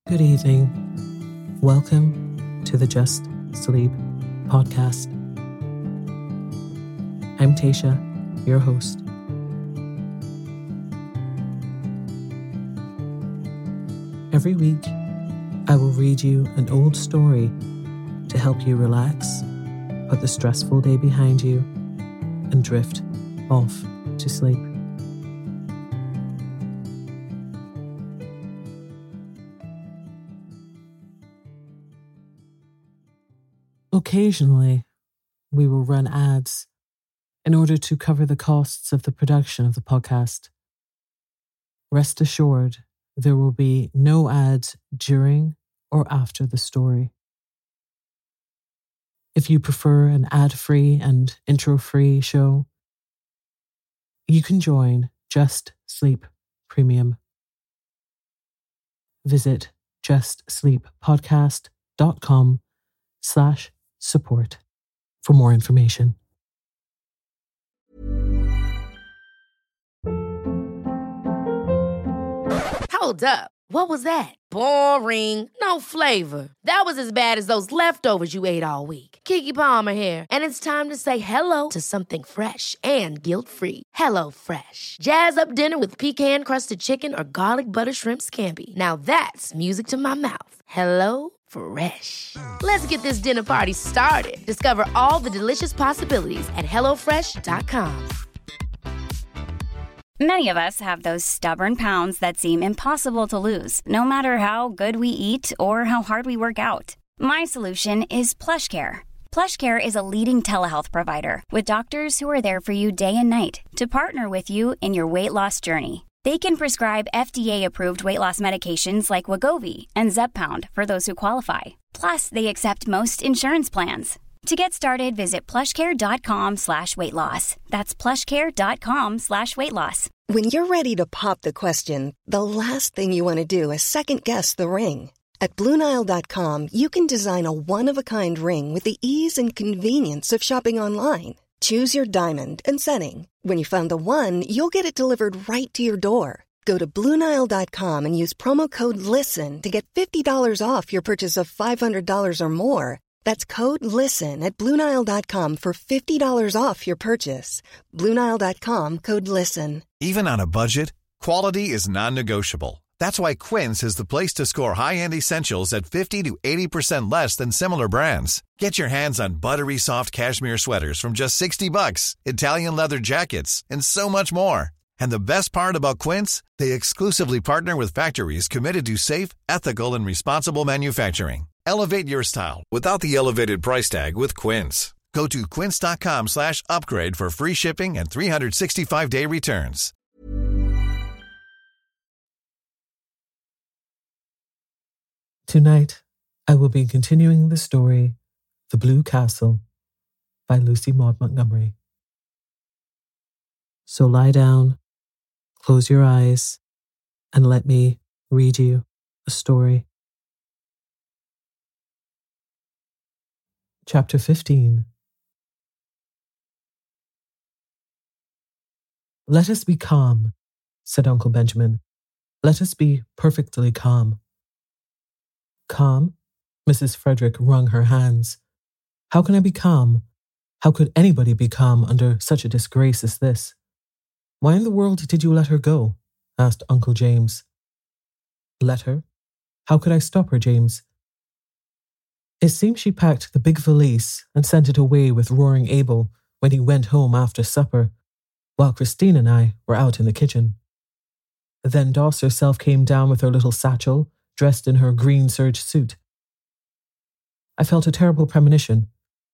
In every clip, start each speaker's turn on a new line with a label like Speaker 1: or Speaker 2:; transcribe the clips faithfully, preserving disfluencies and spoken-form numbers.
Speaker 1: Good evening. Welcome to the Just Sleep podcast. I'm Tasha, your host. Every week, I will read you an old story to help you relax, put the stressful day behind you, and drift off to sleep. Occasionally, we will run ads in order to cover the costs of the production of the podcast. Rest assured, there will be no ads during or after the story. If you prefer an ad-free and intro-free show, you can join Just Sleep Premium. Visit justsleeppodcast.com slash support for more information.
Speaker 2: Hold up. What was that? Boring. No flavor. That was as bad as those leftovers you ate all week. Keke Palmer here, and it's time to say hello to something fresh and guilt-free. Hello Fresh. Jazz up dinner with pecan-crusted chicken or garlic butter shrimp scampi. Now that's music to my mouth. Hello Fresh. Let's get this dinner party started. Discover all the delicious possibilities at hello fresh dot com.
Speaker 3: Many of us have those stubborn pounds that seem impossible to lose, no matter how good we eat or how hard we work out. My solution is PlushCare. PlushCare is a leading telehealth provider with doctors who are there for you day and night to partner with you in your weight loss journey. They can prescribe F D A-approved weight loss medications like Wegovy and Zepbound for those who qualify. Plus, they accept most insurance plans. To get started, visit plushcare.com slash weight loss. That's plushcare.com slash weight loss.
Speaker 4: When you're ready to pop the question, the last thing you want to do is second-guess the ring. At Blue Nile dot com, you can design a one-of-a-kind ring with the ease and convenience of shopping online. Choose your diamond and setting. When you find the one, you'll get it delivered right to your door. Go to Blue Nile dot com and use promo code LISTEN to get fifty dollars off your purchase of five hundred dollars or more. That's code LISTEN at Blue Nile dot com for fifty dollars off your purchase. Blue Nile dot com, code LISTEN.
Speaker 5: Even on a budget, quality is non-negotiable. That's why Quince is the place to score high-end essentials at fifty to eighty percent less than similar brands. Get your hands on buttery soft cashmere sweaters from just sixty bucks, Italian leather jackets, and so much more. And the best part about Quince, they exclusively partner with factories committed to safe, ethical, and responsible manufacturing. Elevate your style without the elevated price tag with Quince. Go to quince.com slash upgrade for free shipping and three sixty-five day returns.
Speaker 1: Tonight, I will be continuing the story, The Blue Castle, by Lucy Maud Montgomery. So lie down, close your eyes, and let me read you a story. Chapter fifteen. Let us be calm, said Uncle Benjamin. Let us be perfectly calm. Calm? Missus Frederick wrung her hands. How can I be calm? How could anybody be calm under such a disgrace as this? Why in the world did you let her go? Asked Uncle James. Let her? How could I stop her, James? It seems she packed the big valise and sent it away with Roaring Abel when he went home after supper, while Christine and I were out in the kitchen. Then Doss herself came down with her little satchel, dressed in her green serge suit. I felt a terrible premonition.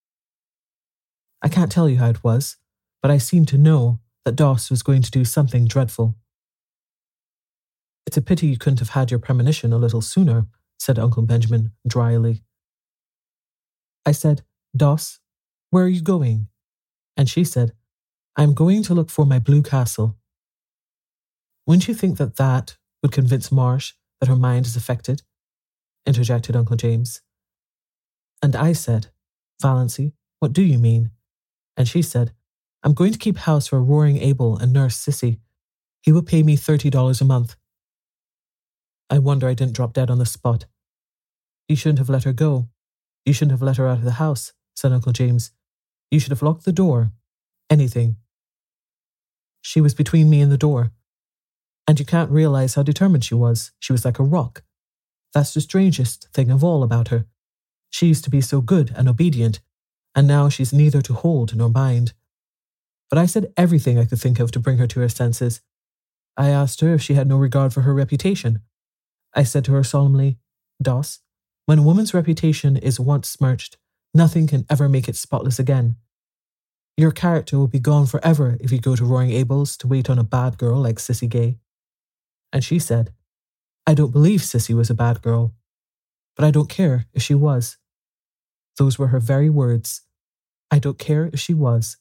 Speaker 1: I can't tell you how it was, but I seemed to know that Doss was going to do something dreadful. It's a pity you couldn't have had your premonition a little sooner, said Uncle Benjamin dryly. I said, Doss, where are you going? And she said, I'm going to look for my blue castle. Wouldn't you think that that would convince Marsh that her mind is affected? Interjected Uncle James. And I said, Valancy, what do you mean? And she said, I'm going to keep house for Roaring Abel and Nurse Sissy. He will pay me thirty dollars a month. I wonder I didn't drop dead on the spot. You shouldn't have let her go. You shouldn't have let her out of the house, said Uncle James. You should have locked the door. Anything. She was between me and the door. And you can't realize how determined she was. She was like a rock. That's the strangest thing of all about her. She used to be so good and obedient, and now she's neither to hold nor bind. But I said everything I could think of to bring her to her senses. I asked her if she had no regard for her reputation. I said to her solemnly, Doss, when a woman's reputation is once smirched, nothing can ever make it spotless again. Your character will be gone forever if you go to Roaring Abel's to wait on a bad girl like Sissy Gay. And she said, I don't believe Sissy was a bad girl, but I don't care if she was. Those were her very words. I don't care if she was.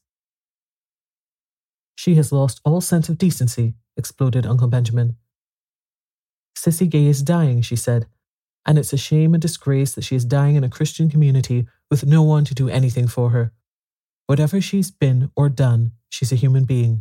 Speaker 1: She has lost all sense of decency, exploded Uncle Benjamin. Sissy Gay is dying, she said, and it's a shame and disgrace that she is dying in a Christian community with no one to do anything for her. Whatever she's been or done, she's a human being.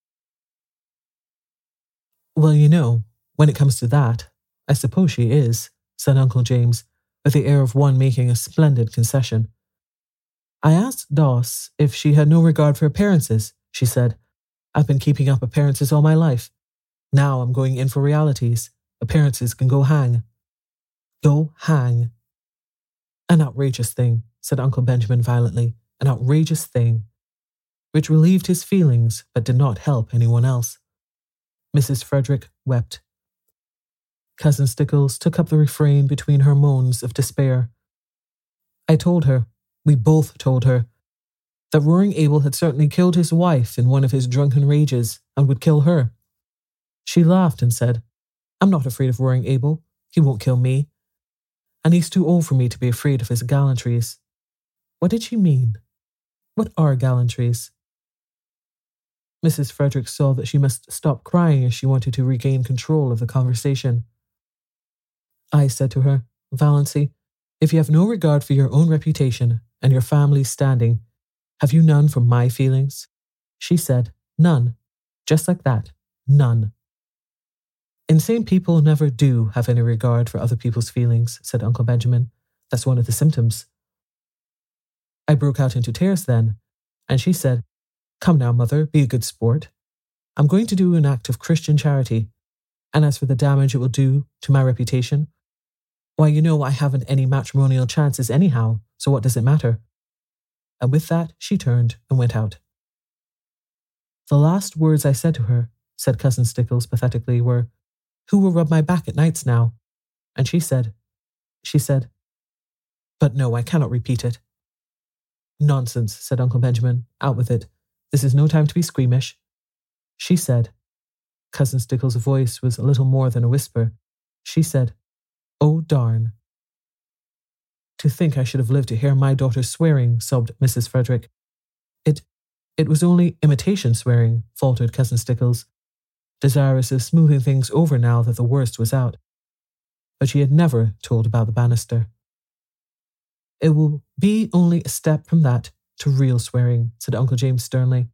Speaker 1: Well, you know, when it comes to that, I suppose she is, said Uncle James, with the air of one making a splendid concession. I asked Doss if she had no regard for appearances, she said. I've been keeping up appearances all my life. Now I'm going in for realities. Appearances can go hang. Go hang. An outrageous thing, said Uncle Benjamin violently, an outrageous thing, which relieved his feelings but did not help anyone else. Missus Frederick wept. Cousin Stickles took up the refrain between her moans of despair. I told her, we both told her, that Roaring Abel had certainly killed his wife in one of his drunken rages and would kill her. She laughed and said, I'm not afraid of Roaring Abel. He won't kill me. And he's too old for me to be afraid of his gallantries. What did she mean? What are gallantries? Missus Frederick saw that she must stop crying if she wanted to regain control of the conversation. I said to her, Valancy, if you have no regard for your own reputation and your family's standing, have you none for my feelings? She said, none. Just like that, none. Insane people never do have any regard for other people's feelings, said Uncle Benjamin. That's one of the symptoms. I broke out into tears then, and she said, Come now, Mother, be a good sport. I'm going to do an act of Christian charity, and as for the damage it will do to my reputation, why, you know I haven't any matrimonial chances anyhow, so what does it matter? And with that, she turned and went out. The last words I said to her, said Cousin Stickles pathetically, were, Who will rub my back at nights now? And she said, she said, But no, I cannot repeat it. Nonsense, said Uncle Benjamin, out with it. This is no time to be squeamish. She said, Cousin Stickles' voice was a little more than a whisper. She said, Oh, darn. To think I should have lived to hear my daughter swearing, sobbed Missus Frederick. It, it was only imitation swearing, faltered Cousin Stickles, desirous of smoothing things over now that the worst was out. But she had never told about the banister. It will be only a step from that to real swearing, said Uncle James sternly.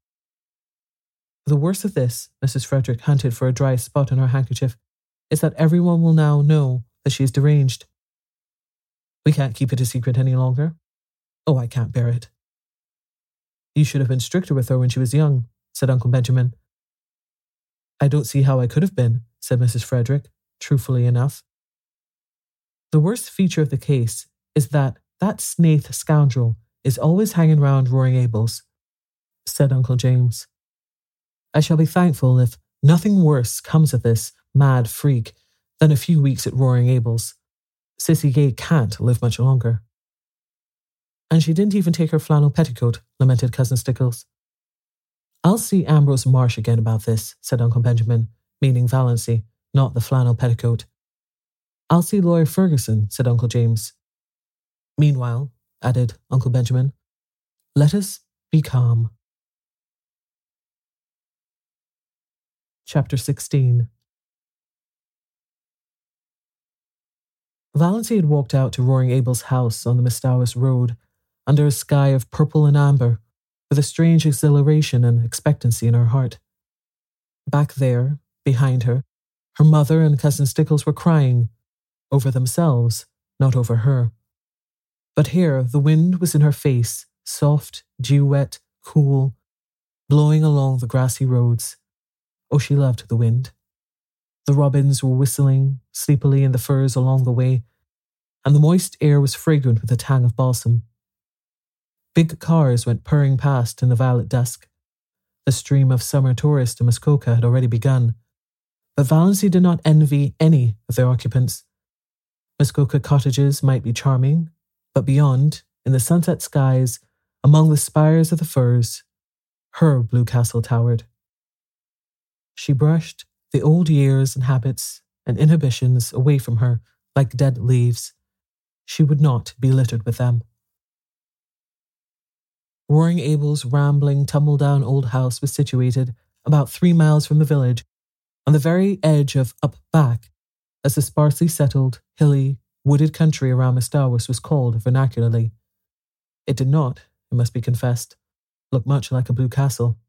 Speaker 1: The worst of this, Missus Frederick hunted for a dry spot on her handkerchief, is that everyone will now know that she is deranged. We can't keep it a secret any longer. Oh, I can't bear it. You should have been stricter with her when she was young, said Uncle Benjamin. I don't see how I could have been, said Missus Frederick, truthfully enough. The worst feature of the case is that that Snaith scoundrel is always hanging round Roaring Abel's, said Uncle James. I shall be thankful if nothing worse comes of this mad freak than a few weeks at Roaring Abel's. Sissy Gay can't live much longer. And she didn't even take her flannel petticoat, lamented Cousin Stickles. I'll see Ambrose Marsh again about this, said Uncle Benjamin, meaning Valancy, not the flannel petticoat. I'll see Lawyer Ferguson, said Uncle James. Meanwhile, added Uncle Benjamin, let us be calm. Chapter sixteen. Valancy had walked out to Roaring Abel's house on the Mistowis Road, under a sky of purple and amber, with a strange exhilaration and expectancy in her heart. Back there, behind her, Her mother and Cousin Stickles were crying over themselves, not over her. But here the wind was in her face, soft, dew-wet, cool, blowing along the grassy roads. Oh, she loved the wind. The robins were whistling sleepily in the firs along the way, and the moist air was fragrant with a tang of balsam. Big cars went purring past in the violet dusk. The stream of summer tourists to Muskoka had already begun, but Valency did not envy any of their occupants. Muskoka cottages might be charming, but beyond, in the sunset skies, among the spires of the firs, her blue castle towered. She brushed the old years and habits and inhibitions away from her like dead leaves. She would not be littered with them. Roaring Abel's rambling, tumble-down old house was situated about three miles from the village, on the very edge of Up Back, as the sparsely settled, hilly, wooded country around Mistawis was called vernacularly. It did not, it must be confessed, look much like a blue castle.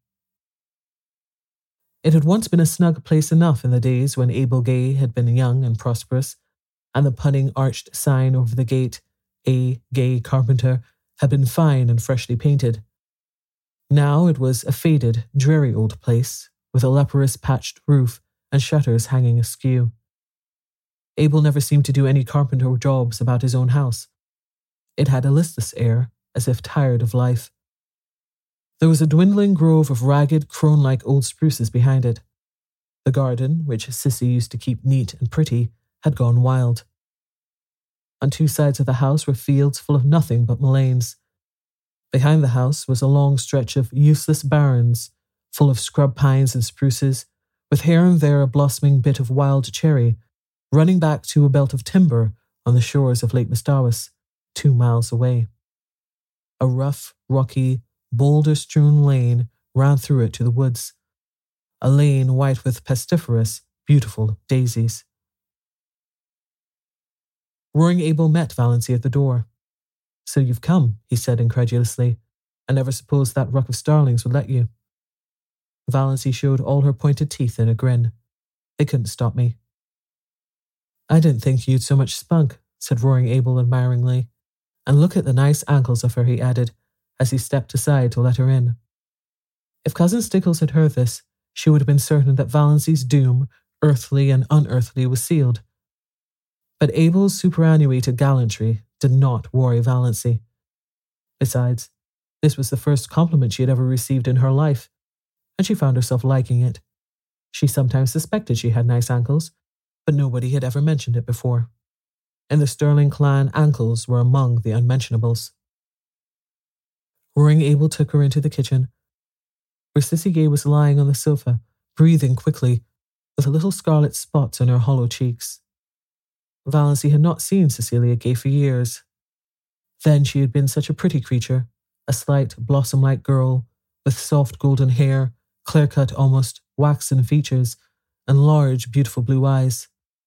Speaker 1: It had once been a snug place enough in the days when Abel Gay had been young and prosperous, and the punning arched sign over the gate, A. Gay Carpenter, had been fine and freshly painted. Now it was a faded, dreary old place, with a leprous patched roof and shutters hanging askew. Abel never seemed to do any carpenter jobs about his own house. It had a listless air, as if tired of life. There was a dwindling grove of ragged, crone-like old spruces behind it. The garden, which Sissy used to keep neat and pretty, had gone wild. On two sides of the house were fields full of nothing but mulleins. Behind the house was a long stretch of useless barrens, full of scrub pines and spruces, with here and there a blossoming bit of wild cherry, running back to a belt of timber on the shores of Lake Mistawis, two miles away. A rough, rocky, boulder-strewn lane ran through it to the woods, a lane white with pestiferous, beautiful daisies. Roaring Abel met Valency at the door. "So you've come," he said incredulously. "I never supposed that ruck of starlings would let you." Valency showed all her pointed teeth in a grin. "They couldn't stop me." "I didn't think you'd so much spunk," said Roaring Abel admiringly. "And look at the nice ankles of her," he added, as he stepped aside to let her in. If Cousin Stickles had heard this, she would have been certain that Valency's doom, earthly and unearthly, was sealed. But Abel's superannuated gallantry did not worry Valency. Besides, this was the first compliment she had ever received in her life, and she found herself liking it. She sometimes suspected she had nice ankles, but nobody had ever mentioned it before. And the Sterling clan ankles were among the unmentionables. Roaring Abel took her into the kitchen, where Sissy Gay was lying on the sofa, breathing quickly, with little scarlet spots on her hollow cheeks. Valency had not seen Cecilia Gay for years. Then she had been such a pretty creature, a slight, blossom-like girl, with soft golden hair, clear-cut almost waxen features, and large, beautiful blue eyes.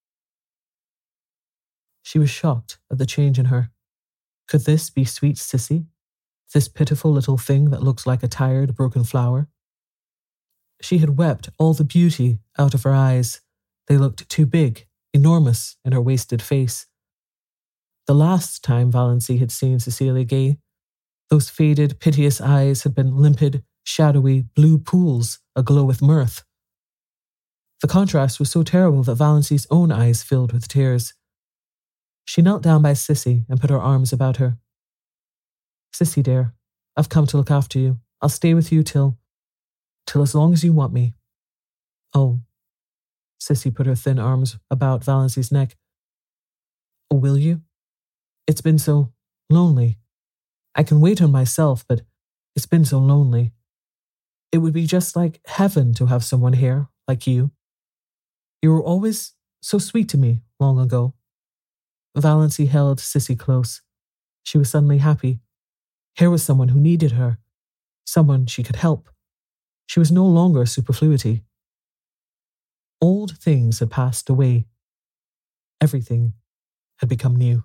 Speaker 1: She was shocked at the change in her. Could this be sweet Sissy? This pitiful little thing that looked like a tired, broken flower? She had wept all the beauty out of her eyes. They looked too big, enormous in her wasted face. The last time Valency had seen Cecilia Gay, those faded, piteous eyes had been limpid, shadowy, blue pools aglow with mirth. The contrast was so terrible that Valency's own eyes filled with tears. She knelt down by Sissy and put her arms about her. "Sissy, dear, I've come to look after you. I'll stay with you till, till as long as you want me." "Oh." Sissy put her thin arms about Valency's neck. "Oh, will you? It's been so lonely. I can wait on myself, but it's been so lonely. It would be just like heaven to have someone here, like you. You were always so sweet to me long ago." Valency held Sissy close. She was suddenly happy. Here was someone who needed her, someone she could help. She was no longer a superfluity. Old things had passed away. Everything had become new.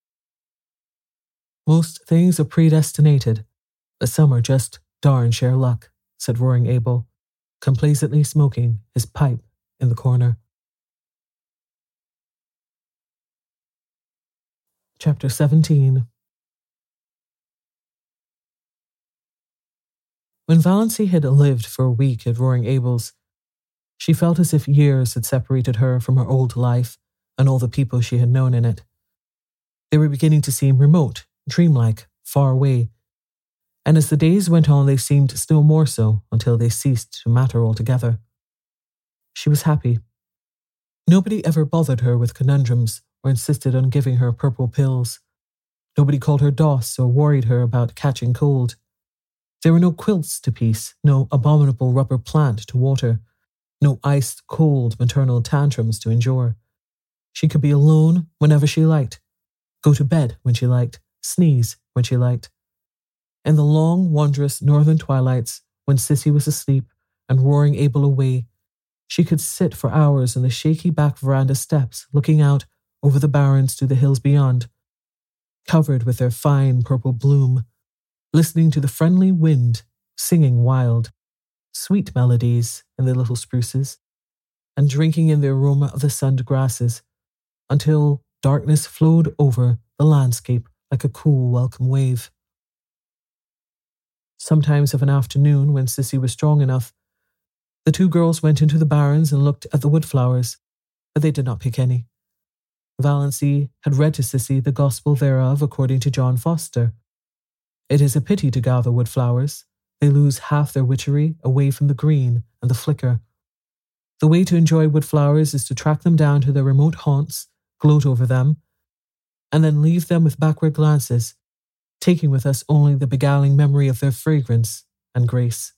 Speaker 1: "Most things are predestinated, but some are just darn sheer luck," said Roaring Abel, complacently smoking his pipe in the corner. Chapter seventeen. When Valancy had lived for a week at Roaring Abel's, she felt as if years had separated her from her old life and all the people she had known in it. They were beginning to seem remote, dreamlike, far away, and as the days went on they seemed still more so until they ceased to matter altogether. She was happy. Nobody ever bothered her with conundrums or insisted on giving her purple pills. Nobody called her Doss or worried her about catching cold. There were no quilts to piece, no abominable rubber plant to water, no iced cold maternal tantrums to endure. She could be alone whenever she liked, go to bed when she liked, sneeze when she liked. In the long, wondrous northern twilights, when Sissy was asleep and Roaring Abel away, she could sit for hours on the shaky back veranda steps looking out over the barrens to the hills beyond, covered with their fine purple bloom, listening to the friendly wind singing wild, sweet melodies in the little spruces, and drinking in the aroma of the sunned grasses, until darkness flowed over the landscape like a cool, welcome wave. Sometimes of an afternoon, when Sissy was strong enough, the two girls went into the barrens and looked at the woodflowers, but they did not pick any. Valancy had read to Sissy the gospel thereof according to John Foster. It is a pity to gather woodflowers. They lose half their witchery away from the green and the flicker. The way to enjoy woodflowers is to track them down to their remote haunts, gloat over them, and then leave them with backward glances, taking with us only the beguiling memory of their fragrance and grace.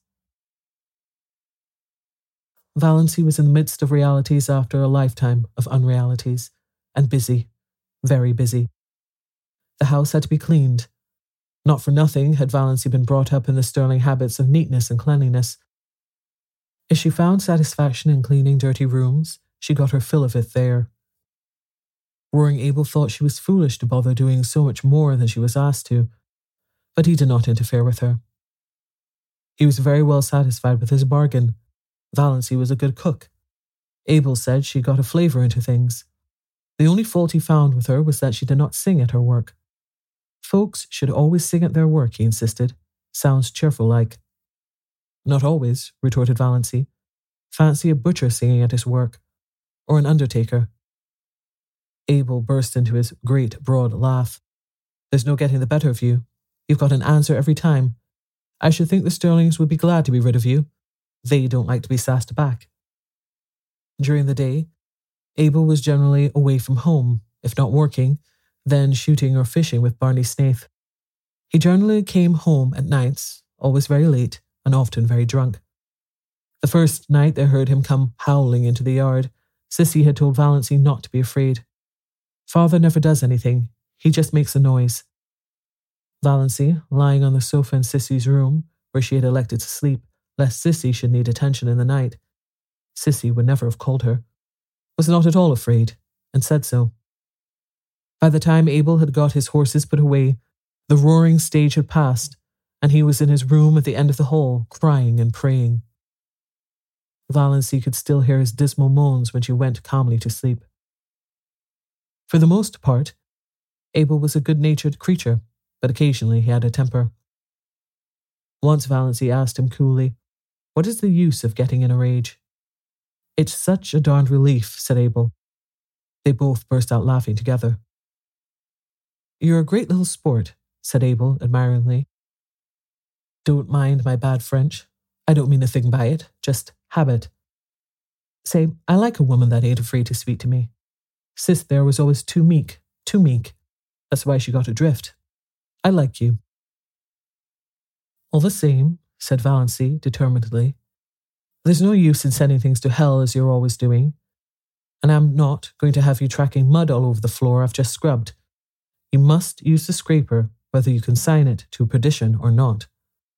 Speaker 1: Valancy was in the midst of realities after a lifetime of unrealities, and busy, very busy. The house had to be cleaned. Not for nothing had Valancy been brought up in the sterling habits of neatness and cleanliness. If she found satisfaction in cleaning dirty rooms, she got her fill of it there. Roaring Abel thought she was foolish to bother doing so much more than she was asked to, but he did not interfere with her. He was very well satisfied with his bargain. Valancy was a good cook. Abel said she got a flavour into things. The only fault he found with her was that she did not sing at her work. Folks should always sing at their work, he insisted. Sounds cheerful like. Not always, retorted Valancy. Fancy a butcher singing at his work. Or an undertaker. Abel burst into his great, broad laugh. There's no getting the better of you. You've got an answer every time. I should think the Sterlings would be glad to be rid of you. They don't like to be sassed back. During the day, Abel was generally away from home, if not working, then shooting or fishing with Barney Snaith. He generally came home at nights, always very late, and often very drunk. The first night they heard him come howling into the yard, Sissy had told Valancy not to be afraid. Father never does anything, he just makes a noise. Valancy, lying on the sofa in Sissy's room, where she had elected to sleep, lest Sissy should need attention in the night. Sissy would never have called her, was not at all afraid, and said so. By the time Abel had got his horses put away, the roaring stage had passed, and he was in his room at the end of the hall, crying and praying. Valancy could still hear his dismal moans when she went calmly to sleep. For the most part, Abel was a good-natured creature, but occasionally he had a temper. Once Valancy asked him coolly, "What is the use of getting in a rage?" "It's such a darned relief," said Abel. They both burst out laughing together. "You're a great little sport," said Abel admiringly. "Don't mind my bad French. I don't mean a thing by it, just habit. Say, I like a woman that ain't afraid to speak to me. Sis there was always too meek, too meek. That's why she got adrift. I like you." "All the same," said Valancy determinedly, "there's no use in sending things to hell as you're always doing. And I'm not going to have you tracking mud all over the floor I've just scrubbed. You must use the scraper whether you consign it to perdition or not."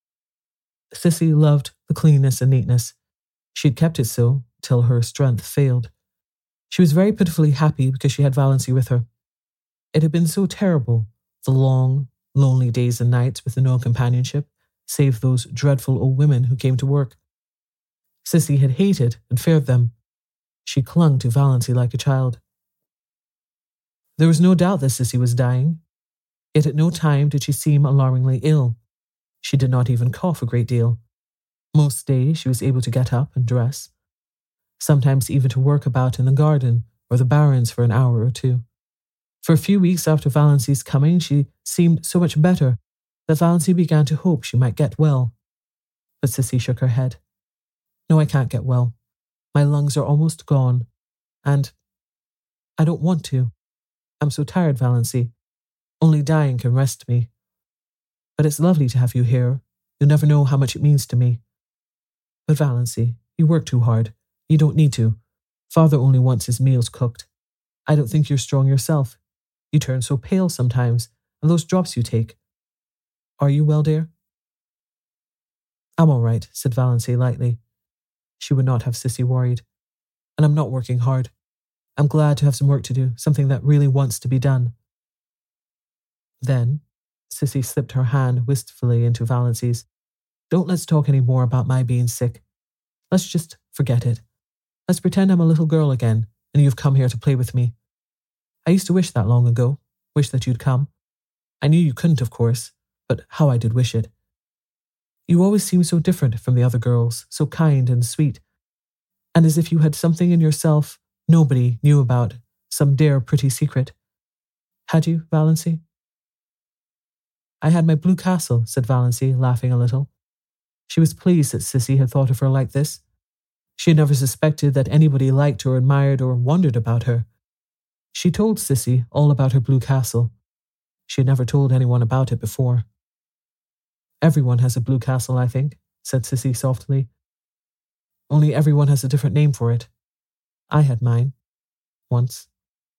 Speaker 1: Sissy loved the cleanness and neatness. She had kept it so till her strength failed. She was very pitifully happy because she had Valancy with her. It had been so terrible, the long, lonely days and nights with no companionship, save those dreadful old women who came to work. Sissy had hated and feared them. She clung to Valancy like a child. There was no doubt that Sissy was dying, yet at no time did she seem alarmingly ill. She did not even cough a great deal. Most days she was able to get up and dress, sometimes even to work about in the garden or the barrens for an hour or two. For a few weeks after Valency's coming, she seemed so much better that Valency began to hope she might get well. But Sissy shook her head. No, I can't get well. My lungs are almost gone, and I don't want to. I'm so tired, Valency. Only dying can rest me. But it's lovely to have you here. You'll never know how much it means to me. But Valency, you work too hard. You don't need to. Father only wants his meals cooked. I don't think you're strong yourself. You turn so pale sometimes, and those drops you take. Are you well, dear? I'm all right, said Valency lightly. She would not have Sissy worried. And I'm not working hard. I'm glad to have some work to do, something that really wants to be done. Then, Sissy slipped her hand wistfully into Valency's. Don't let's talk any more about my being sick. Let's just forget it. Let's pretend I'm a little girl again, and you've come here to play with me. I used to wish that long ago, wish that you'd come. I knew you couldn't, of course, but how I did wish it. You always seemed so different from the other girls, so kind and sweet, and as if you had something in yourself nobody knew about, some dear pretty secret. Had you, Valency? I had my blue castle, said Valency, laughing a little. She was pleased that Sissy had thought of her like this. She had never suspected that anybody liked or admired or wondered about her. She told Sissy all about her blue castle. She had never told anyone about it before. Everyone has a blue castle, I think, said Sissy softly. Only everyone has a different name for it. I had mine. Once.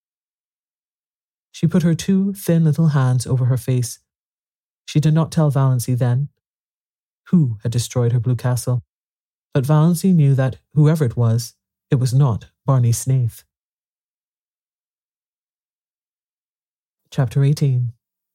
Speaker 1: She put her two thin little hands over her face. She did not tell Valency then who had destroyed her blue castle, but Valency knew that whoever it was, it was not Barney Snaith. Chapter eighteen.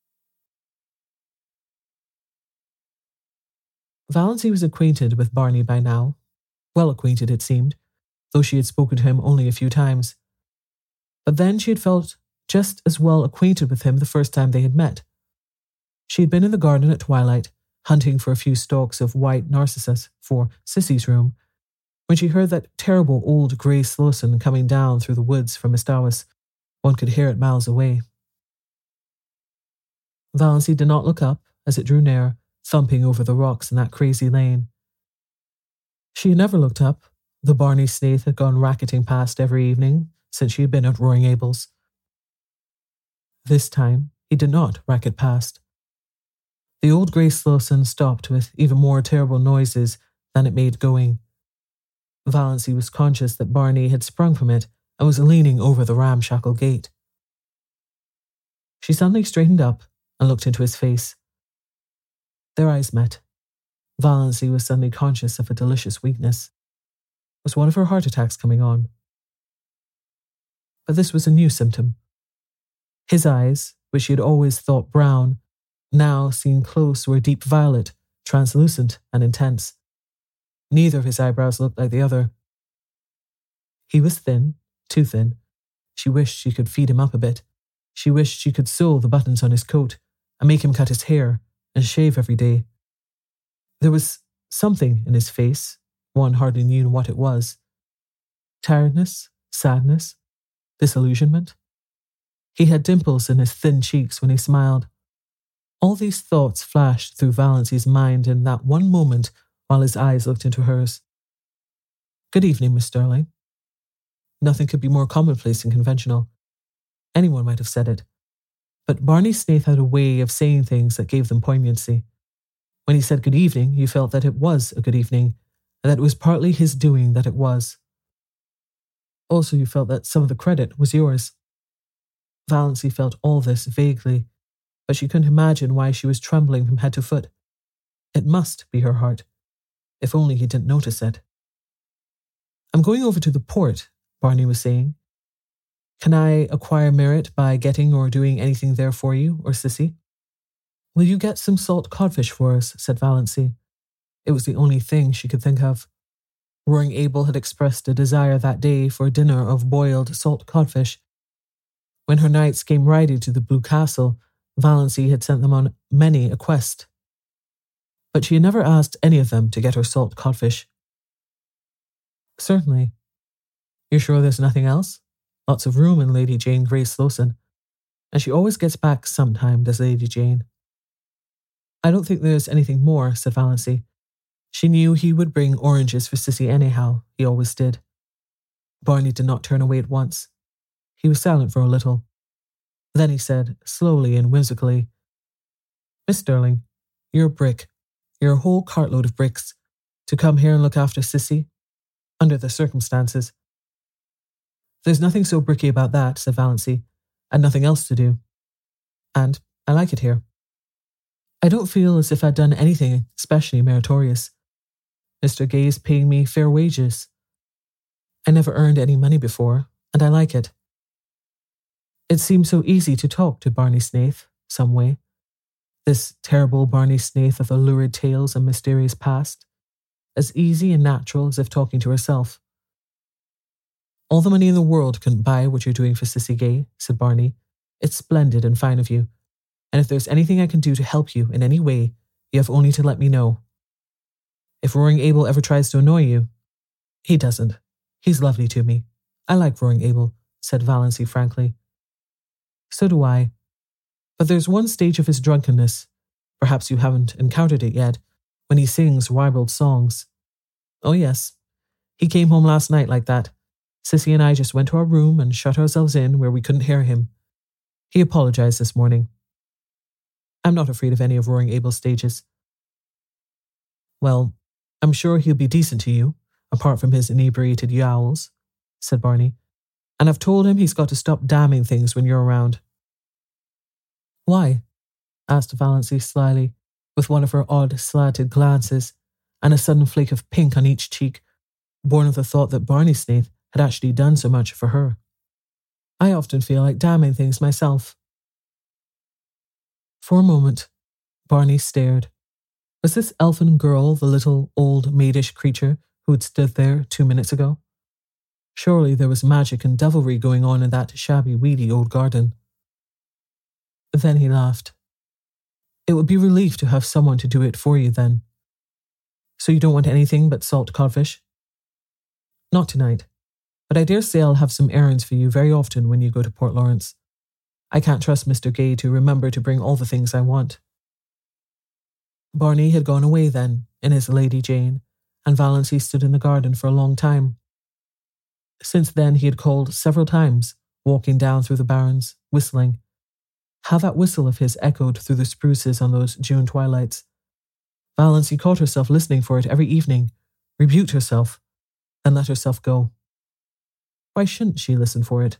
Speaker 1: Valency was acquainted with Barney by now. Well acquainted, it seemed, though she had spoken to him only a few times. But then she had felt just as well acquainted with him the first time they had met. She had been in the garden at twilight, hunting for a few stalks of white narcissus for Sissy's room, when she heard that terrible old grey Slocum coming down through the woods from Estawis. One could hear it miles away. Valency did not look up as it drew near, thumping over the rocks in that crazy lane. She had never looked up. The Barney Snaith had gone racketing past every evening since she had been at Roaring Abel's. This time, he did not racket past. The old grey Slocum stopped with even more terrible noises than it made going. Valency was conscious that Barney had sprung from it and was leaning over the ramshackle gate. She suddenly straightened up and looked into his face. Their eyes met. Valency was suddenly conscious of a delicious weakness. Was one of her heart attacks coming on? But this was a new symptom. His eyes, which she had always thought brown, now seen close were deep violet, translucent and intense. Neither of his eyebrows looked like the other. He was thin, too thin. She wished she could feed him up a bit. She wished she could sew the buttons on his coat and make him cut his hair and shave every day. There was something in his face, one hardly knew what it was. Tiredness, sadness, disillusionment. He had dimples in his thin cheeks when he smiled. All these thoughts flashed through Valency's mind in that one moment while his eyes looked into hers. Good evening, Miss Sterling. Nothing could be more commonplace and conventional. Anyone might have said it. But Barney Snaith had a way of saying things that gave them poignancy. When he said good evening, you felt that it was a good evening, and that it was partly his doing that it was. Also, you felt that some of the credit was yours. Valency felt all this vaguely, but she couldn't imagine why she was trembling from head to foot. It must be her heart. If only he didn't notice it. I'm going over to the port, Barney was saying. Can I acquire merit by getting or doing anything there for you, or Sissy? Will you get some salt codfish for us, said Valency. It was the only thing she could think of. Roaring Abel had expressed a desire that day for a dinner of boiled salt codfish. When her knights came riding to the Blue Castle, Valancy had sent them on many a quest. But she had never asked any of them to get her salt codfish. Certainly. You're sure there's nothing else? Lots of room in Lady Jane Grey Slocum. And she always gets back sometime, does Lady Jane. I don't think there's anything more, said Valancy. She knew he would bring oranges for Sissy anyhow, he always did. Barney did not turn away at once. He was silent for a little. Then he said, slowly and whimsically, Miss Sterling, you're a brick. You're a whole cartload of bricks. To come here and look after Sissy? Under the circumstances. There's nothing so bricky about that, said Valancy, and nothing else to do. And I like it here. I don't feel as if I'd done anything especially meritorious. Mister Gay's paying me fair wages. I never earned any money before, and I like it. It seemed so easy to talk to Barney Snaith, some way. This terrible Barney Snaith of the lurid tales and mysterious past. As easy and natural as if talking to herself. All the money in the world couldn't buy what you're doing for Sissy Gay, said Barney. It's splendid and fine of you. And if there's anything I can do to help you in any way, you have only to let me know. If Roaring Abel ever tries to annoy you, he doesn't. He's lovely to me. I like Roaring Abel, said Valancy frankly. So do I. But there's one stage of his drunkenness, perhaps you haven't encountered it yet, when he sings ribald songs. Oh yes, he came home last night like that. Sissy and I just went to our room and shut ourselves in where we couldn't hear him. He apologized this morning. I'm not afraid of any of Roaring Abel's stages. Well, I'm sure he'll be decent to you, apart from his inebriated yowls, said Barney. And I've told him he's got to stop damning things when you're around. Why? Asked Valancy slyly, with one of her odd slanted glances, and a sudden flake of pink on each cheek, born of the thought that Barney Snaith had actually done so much for her. I often feel like damning things myself. For a moment, Barney stared. Was this elfin girl the little, old, maidish creature who had stood there two minutes ago? Surely there was magic and devilry going on in that shabby, weedy old garden. Then he laughed. It would be relief to have someone to do it for you then. So you don't want anything but salt codfish? Not tonight, but I dare say I'll have some errands for you very often when you go to Port Lawrence. I can't trust Mister Gay to remember to bring all the things I want. Barney had gone away then, in his Lady Jane, and Valancy stood in the garden for a long time. Since then he had called several times, walking down through the barrens, whistling. How that whistle of his echoed through the spruces on those June twilights. Valancy caught herself listening for it every evening, rebuked herself, and let herself go. Why shouldn't she listen for it?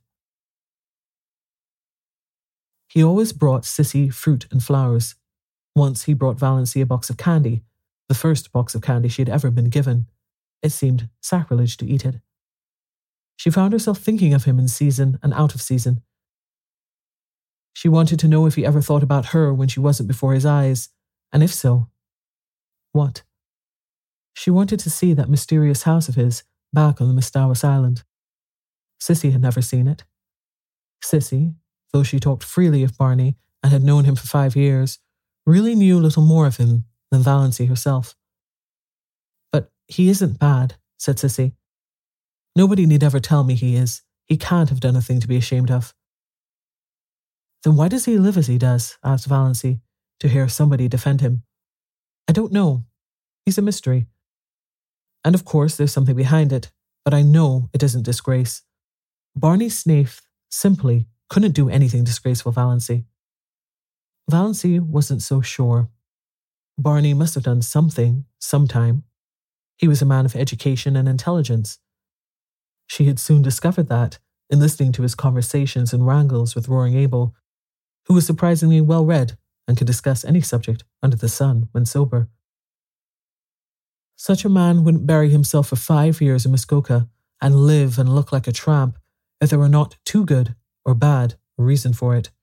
Speaker 1: He always brought Sissy fruit and flowers. Once he brought Valancy a box of candy, the first box of candy she had ever been given. It seemed sacrilege to eat it. She found herself thinking of him in season and out of season. She wanted to know if he ever thought about her when she wasn't before his eyes, and if so, what? She wanted to see that mysterious house of his back on the Mistawis Island. Sissy had never seen it. Sissy, though she talked freely of Barney and had known him for five years, really knew little more of him than Valancy herself. But he isn't bad, said Sissy. Nobody need ever tell me he is. He can't have done a thing to be ashamed of. Then why does he live as he does? Asked Valancy, to hear somebody defend him. I don't know. He's a mystery. And of course there's something behind it, but I know it isn't disgrace. Barney Snaith simply couldn't do anything disgraceful, Valancy. Valancy wasn't so sure. Barney must have done something, sometime. He was a man of education and intelligence. She had soon discovered that, in listening to his conversations and wrangles with Roaring Abel, who was surprisingly well-read and could discuss any subject under the sun when sober. Such a man wouldn't bury himself for five years in Muskoka and live and look like a tramp if there were not too good or bad a reason for it.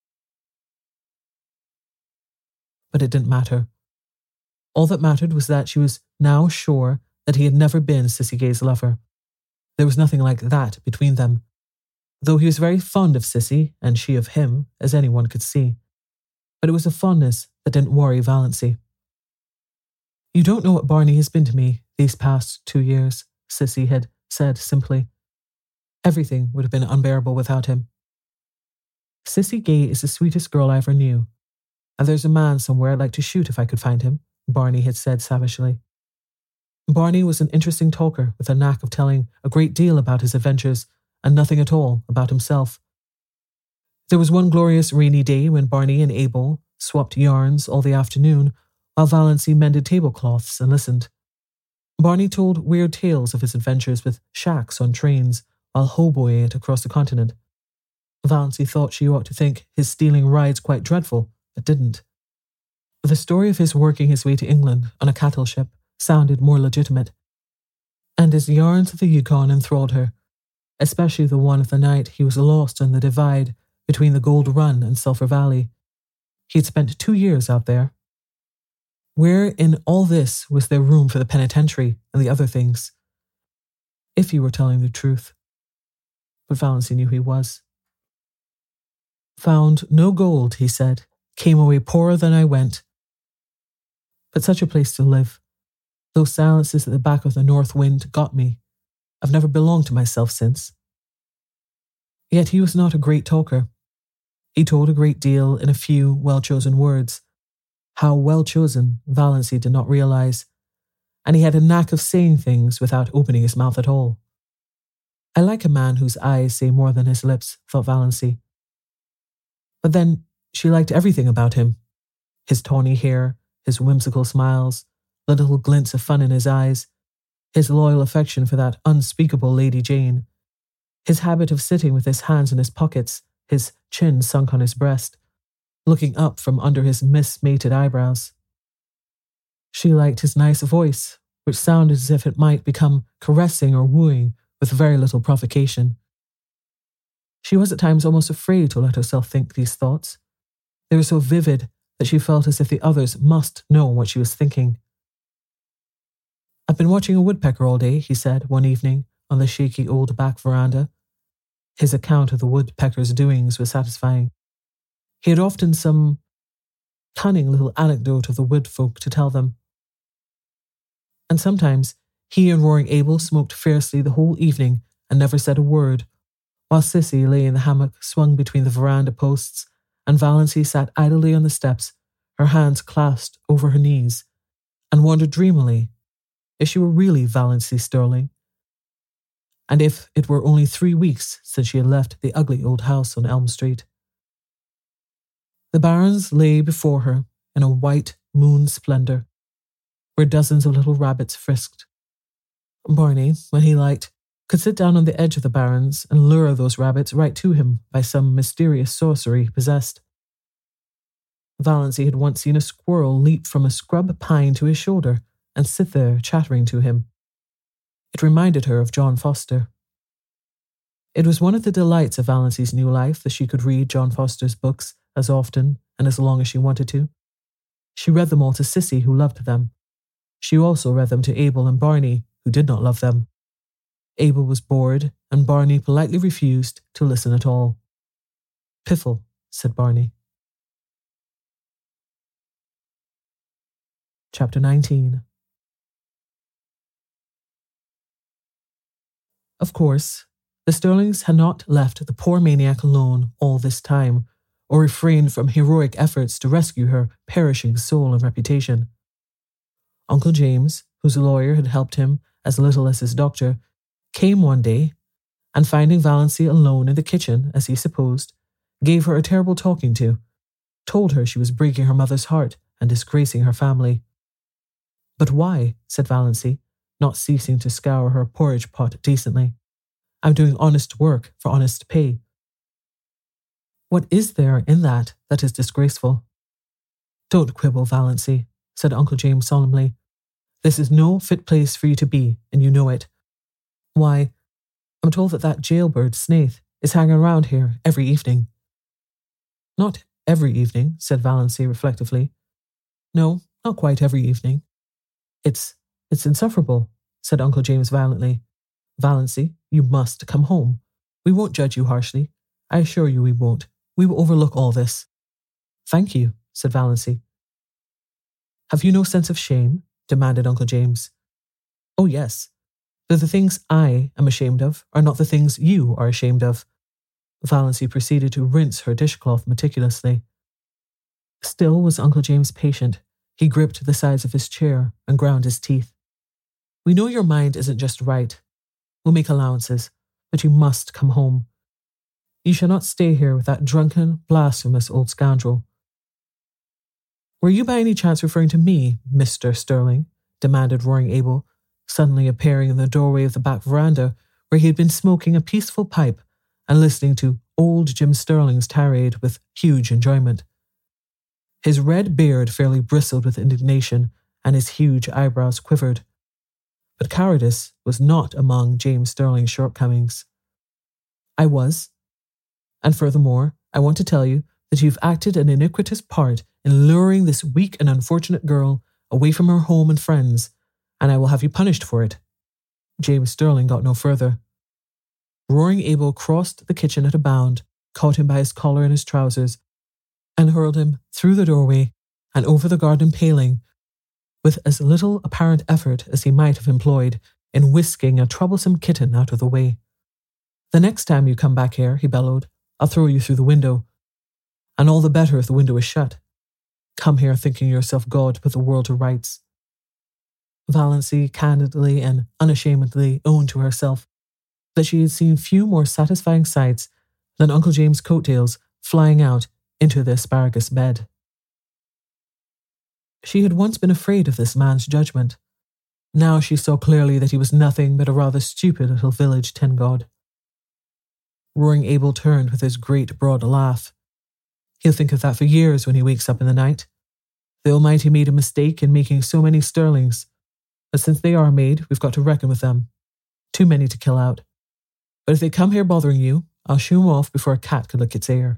Speaker 1: But it didn't matter. All that mattered was that she was now sure that he had never been Sissy Gay's lover. There was nothing like that between them. though he was very fond of Sissy and she of him, as anyone could see. But it was a fondness that didn't worry Valancy. "You don't know what Barney has been to me these past two years," Sissy had said simply. "Everything would have been unbearable without him." "Sissy Gay is the sweetest girl I ever knew, and there's a man somewhere I'd like to shoot if I could find him," Barney had said savagely. Barney was an interesting talker with a knack of telling a great deal about his adventures and nothing at all about himself. There was one glorious rainy day when Barney and Abel swapped yarns all the afternoon while Valancy mended tablecloths and listened. Barney told weird tales of his adventures with shacks on trains while hoboing it across the continent. Valancy thought she ought to think his stealing rides quite dreadful, but didn't. The story of his working his way to England on a cattle ship sounded more legitimate, and his yarns of the Yukon enthralled her, especially the one of the night he was lost on the divide between the Gold Run and Sulphur Valley. He had spent two years out there. Where in all this was there room for the penitentiary and the other things? If he were telling the truth. But Valancy knew he was. "Found no gold," he said. "Came away poorer than I went. But such a place to live. Those silences at the back of the north wind got me. I've never belonged to myself since." Yet he was not a great talker. He told a great deal in a few well-chosen words. How well-chosen, Valancy did not realize, and he had a knack of saying things without opening his mouth at all. I like a man whose eyes say more than his lips, thought Valancy. But then she liked everything about him. His tawny hair, his whimsical smiles, the little glints of fun in his eyes, his loyal affection for that unspeakable Lady Jane, his habit of sitting with his hands in his pockets, his chin sunk on his breast, looking up from under his mismated eyebrows. She liked his nice voice, which sounded as if it might become caressing or wooing with very little provocation. She was at times almost afraid to let herself think these thoughts. They were so vivid that she felt as if the others must know what she was thinking. "I've been watching a woodpecker all day," he said one evening on the shaky old back veranda. His account of the woodpecker's doings was satisfying. He had often some cunning little anecdote of the wood folk to tell them. And sometimes he and Roaring Abel smoked fiercely the whole evening and never said a word, while Sissy lay in the hammock swung between the veranda posts, and Valancy sat idly on the steps, her hands clasped over her knees, and wondered dreamily if she were really Valancy Sterling, and if it were only three weeks since she had left the ugly old house on Elm Street. The barrens lay before her in a white moon splendour, where dozens of little rabbits frisked. Barney, when he liked, could sit down on the edge of the barrens and lure those rabbits right to him by some mysterious sorcery he possessed. Valancy had once seen a squirrel leap from a scrub pine to his shoulder and sit there chattering to him. It reminded her of John Foster. It was one of the delights of Valancy's new life that she could read John Foster's books as often and as long as she wanted to. She read them all to Sissy, who loved them. She also read them to Abel and Barney, who did not love them. Abel was bored, and Barney politely refused to listen at all. "Piffle," said Barney. Chapter nineteen. Of course, the Sterlings had not left the poor maniac alone all this time, or refrained from heroic efforts to rescue her perishing soul and reputation. Uncle James, whose lawyer had helped him as little as his doctor, came one day, and finding Valancy alone in the kitchen, as he supposed, gave her a terrible talking to, told her she was breaking her mother's heart and disgracing her family. "But why?" said Valancy, not ceasing to scour her porridge pot decently. "I'm doing honest work for honest pay." "What is there in that that is disgraceful?" "Don't quibble, Valancy," said Uncle James solemnly. "This is no fit place for you to be, and you know it. Why, I'm told that that jailbird Snaith is hanging around here every evening." "Not every evening," said Valancy reflectively. "No, not quite every evening." It's, it's insufferable," said Uncle James violently. "Valancy, you must come home. We won't judge you harshly. I assure you we won't. We will overlook all this. Thank you, said Valancy. Have you no sense of shame? Demanded Uncle James. Oh, yes. Though the things I am ashamed of are not the things you are ashamed of. Valancy proceeded to rinse her dishcloth meticulously. Still was Uncle James patient. He gripped the sides of his chair and ground his teeth. We know your mind isn't just right. We'll make allowances, but you must come home. You shall not stay here with that drunken, blasphemous old scoundrel. Were you by any chance referring to me, Mister Sterling? Demanded Roaring Abel, suddenly appearing in the doorway of the back veranda where he had been smoking a peaceful pipe and listening to old Jim Sterling's tirade with huge enjoyment. His red beard fairly bristled with indignation and his huge eyebrows quivered. But cowardice was not among James Sterling's shortcomings. I was. And furthermore, I want to tell you that you've acted an iniquitous part in luring this weak and unfortunate girl away from her home and friends, and I will have you punished for it. James Sterling got no further. Roaring Abel crossed the kitchen at a bound, caught him by his collar and his trousers, and hurled him through the doorway and over the garden paling with as little apparent effort as he might have employed in whisking a troublesome kitten out of the way. The next time you come back here, he bellowed, I'll throw you through the window. And all the better if the window is shut. Come here thinking yourself God to put the world to rights. Valancy candidly and unashamedly owned to herself that she had seen few more satisfying sights than Uncle James' coattails flying out into the asparagus bed. She had once been afraid of this man's judgment. Now she saw clearly that he was nothing but a rather stupid little village tin-god. Roaring Abel turned with his great broad laugh. He'll think of that for years when he wakes up in the night. The Almighty made a mistake in making so many Sterlings, but since they are made, we've got to reckon with them. Too many to kill out. But if they come here bothering you, I'll shoo them off before a cat could lick its ear.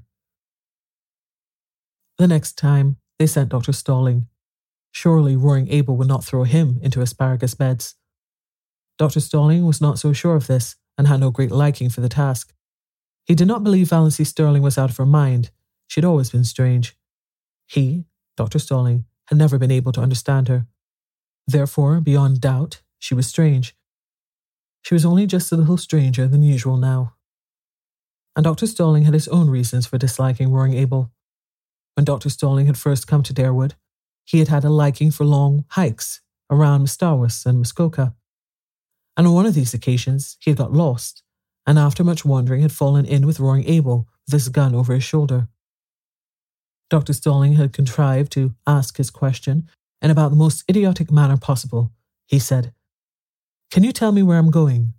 Speaker 1: The next time, they sent Doctor Stalling. Surely Roaring Abel would not throw him into asparagus beds. Doctor Stalling was not so sure of this and had no great liking for the task. He did not believe Valancy Sterling was out of her mind. She had always been strange. He, Doctor Stalling, had never been able to understand her. Therefore, beyond doubt, she was strange. She was only just a little stranger than usual now. And Doctor Stalling had his own reasons for disliking Roaring Abel. When Doctor Stalling had first come to Darewood, he had had a liking for long hikes around Mestawas and Muskoka. And on one of these occasions, he had got lost, and after much wandering had fallen in with Roaring Abel with his gun over his shoulder. Doctor Stalling had contrived to ask his question in about the most idiotic manner possible. He said, Can you tell me where I'm going?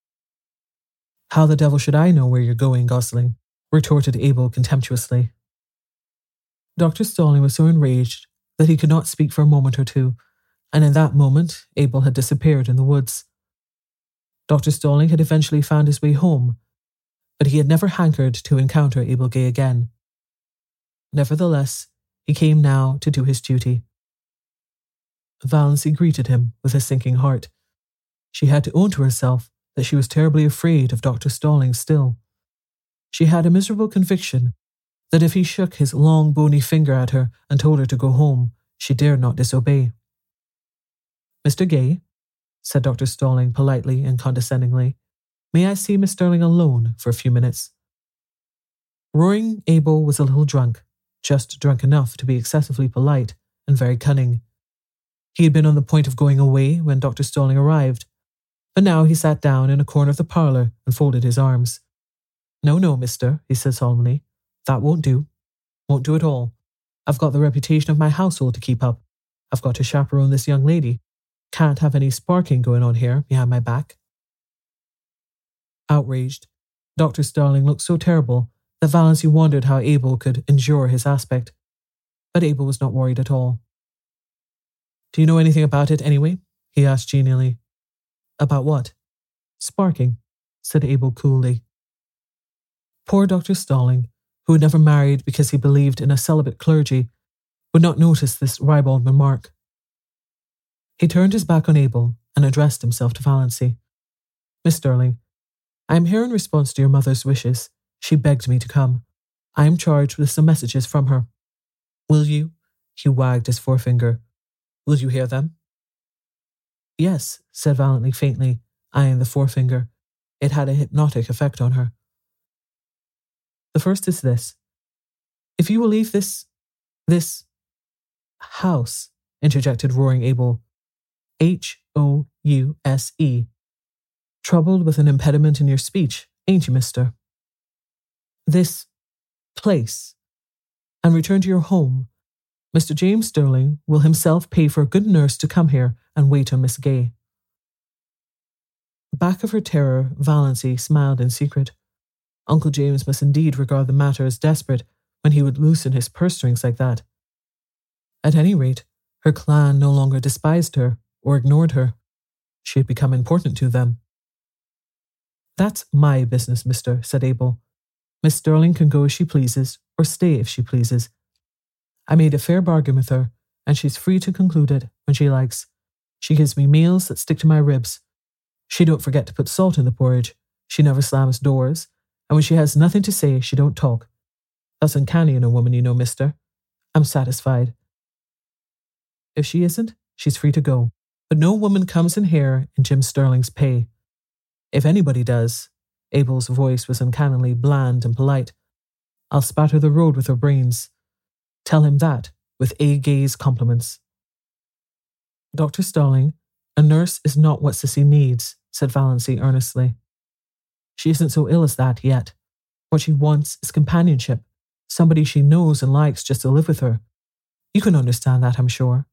Speaker 1: How the devil should I know where you're going, Gosling? Retorted Abel contemptuously. Doctor Stalling was so enraged that he could not speak for a moment or two, and in that moment Abel had disappeared in the woods. Doctor Stalling had eventually found his way home, but he had never hankered to encounter Abel Gay again. Nevertheless, he came now to do his duty. Valancy greeted him with a sinking heart. She had to own to herself that she was terribly afraid of Doctor Stalling still. She had a miserable conviction that if he shook his long bony finger at her and told her to go home, she dared not disobey. Mister Gay, said Doctor Stalling politely and condescendingly, may I see Miss Sterling alone for a few minutes? Roaring Abel was a little drunk, just drunk enough to be excessively polite and very cunning. He had been on the point of going away when Doctor Stalling arrived, but now he sat down in a corner of the parlour and folded his arms. No, no, mister, he said solemnly. That won't do. Won't do at all. I've got the reputation of my household to keep up. I've got to chaperone this young lady. Can't have any sparking going on here behind my back. Outraged, Doctor Stalling looked so terrible that Valancy wondered how Abel could endure his aspect. But Abel was not worried at all. Do you know anything about it anyway? He asked genially. About what? Sparking, said Abel coolly. Poor Doctor Stalling, who had never married because he believed in a celibate clergy, would not notice this ribald remark. He turned his back on Abel and addressed himself to Valancy. Miss Sterling, I am here in response to your mother's wishes. She begged me to come. I am charged with some messages from her. Will you? He wagged his forefinger. Will you hear them? Yes, said Valently faintly, eyeing the forefinger. It had a hypnotic effect on her. The first is this. If you will leave this, this house, interjected Roaring Abel. H O U S E. Troubled with an impediment in your speech, ain't you, mister? This place, and return to your home. Mister James Sterling will himself pay for a good nurse to come here and wait on Miss Gay. Back of her terror, Valency smiled in secret. Uncle James must indeed regard the matter as desperate when he would loosen his purse strings like that. At any rate, her clan no longer despised her or ignored her. She had become important to them. That's my business, mister, said Abel. Miss Sterling can go as she pleases, or stay if she pleases. I made a fair bargain with her, and she's free to conclude it when she likes. She gives me meals that stick to my ribs. She don't forget to put salt in the porridge. She never slams doors, and when she has nothing to say, she don't talk. That's uncanny in a woman, you know, mister. I'm satisfied. If she isn't, she's free to go. But no woman comes in here in Jim Sterling's pay. If anybody does, Abel's voice was uncannily bland and polite, I'll spatter the road with her brains. Tell him that, with A. Gay's compliments. Doctor Sterling, a nurse is not what Sissy needs, said Valency earnestly. She isn't so ill as that yet. What she wants is companionship, somebody she knows and likes just to live with her. You can understand that, I'm sure.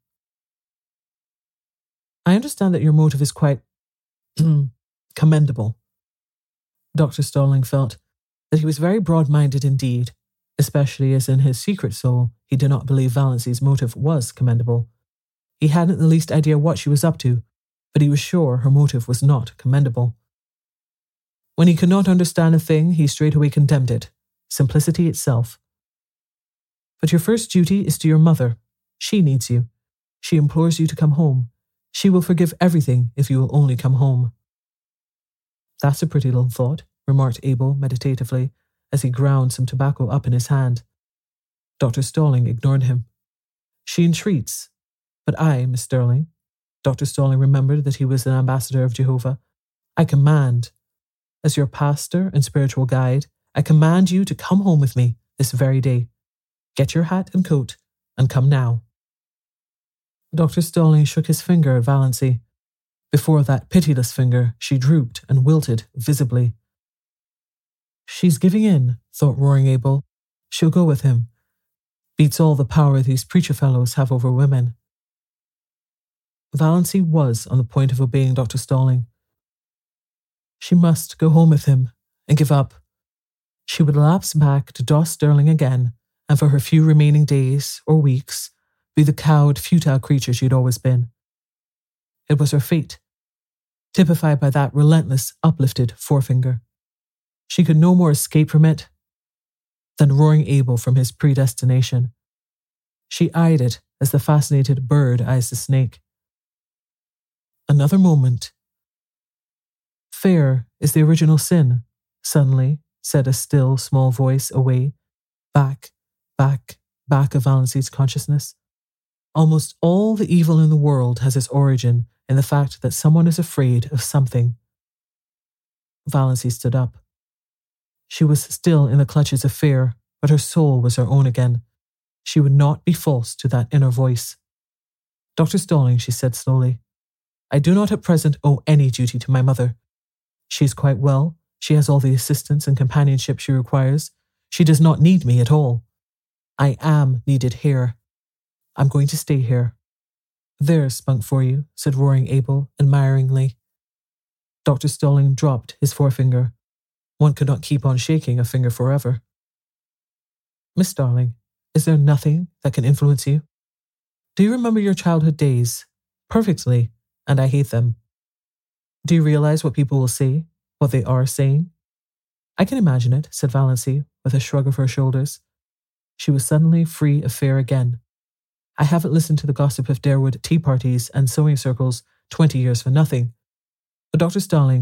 Speaker 1: I understand that your motive is quite commendable. Doctor Sterling felt that he was very broad-minded indeed, especially as in his secret soul he did not believe Valency's motive was commendable. He hadn't the least idea what she was up to, but he was sure her motive was not commendable. When he could not understand a thing, he straightway condemned it, simplicity itself. But your first duty is to your mother. She needs you. She implores you to come home. She will forgive everything if you will only come home. That's a pretty little thought, remarked Abel meditatively, as he ground some tobacco up in his hand. Doctor Sterling ignored him. She entreats, but I, Miss Sterling, Doctor Sterling remembered that he was an ambassador of Jehovah, I command, as your pastor and spiritual guide, I command you to come home with me this very day. Get your hat and coat, and come now. Doctor Sterling shook his finger at Valency. Before that pitiless finger, she drooped and wilted visibly. She's giving in, thought Roaring Abel. She'll go with him. Beats all the power these preacher fellows have over women. Valency was on the point of obeying Doctor Sterling. She must go home with him and give up. She would lapse back to Doss Sterling again, and for her few remaining days or weeks, be the cowed, futile creature she had always been. It was her fate, typified by that relentless, uplifted forefinger. She could no more escape from it than Roaring Abel from his predestination. She eyed it as the fascinated bird eyes the snake. Another moment. Fear is the original sin, suddenly said a still, small voice away, back, back, back of Valency's consciousness. Almost all the evil in the world has its origin in the fact that someone is afraid of something. Valency stood up. She was still in the clutches of fear, but her soul was her own again. She would not be false to that inner voice. Doctor Sterling, she said slowly, I do not at present owe any duty to my mother. She is quite well. She has all the assistance and companionship she requires. She does not need me at all. I am needed here. I'm going to stay here. There's spunk for you, said Roaring Abel admiringly. Doctor Sterling dropped his forefinger. One could not keep on shaking a finger forever. Miss Darling, is there nothing that can influence you? Do you remember your childhood days? Perfectly, and I hate them. Do you realize what people will say, what they are saying? I can imagine it, said Valency, with a shrug of her shoulders. She was suddenly free of fear again. I haven't listened to the gossip of Darewood tea parties and sewing circles twenty years for nothing. But Doctor Sterling,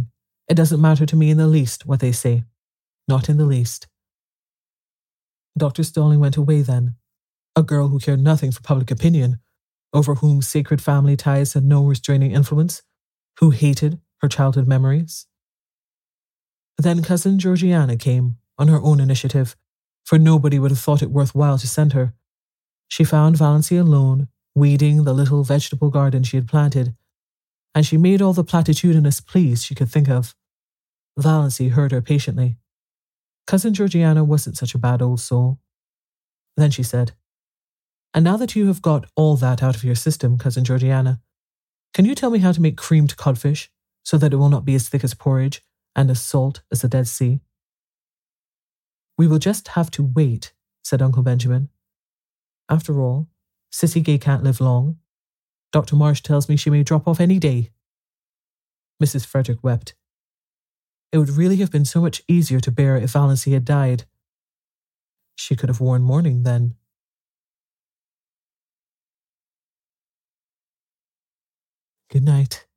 Speaker 1: It doesn't matter to me in the least what they say. Not in the least. Doctor Stalling went away then, a girl who cared nothing for public opinion, over whom sacred family ties had no restraining influence, who hated her childhood memories. Then cousin Georgiana came, on her own initiative, for nobody would have thought it worthwhile to send her. She found Valancy alone, weeding the little vegetable garden she had planted, and she made all the platitudinous pleas she could think of. Valancy heard her patiently. Cousin Georgiana wasn't such a bad old soul. Then she said, "And now that you have got all that out of your system, Cousin Georgiana, can you tell me how to make creamed codfish so that it will not be as thick as porridge and as salt as the Dead Sea?" "We will just have to wait," said Uncle Benjamin. "After all, Sissy Gay can't live long. Doctor Marsh tells me she may drop off any day." Missus Frederick wept. It would really have been so much easier to bear if Valancy had died. She could have worn mourning then. Good night.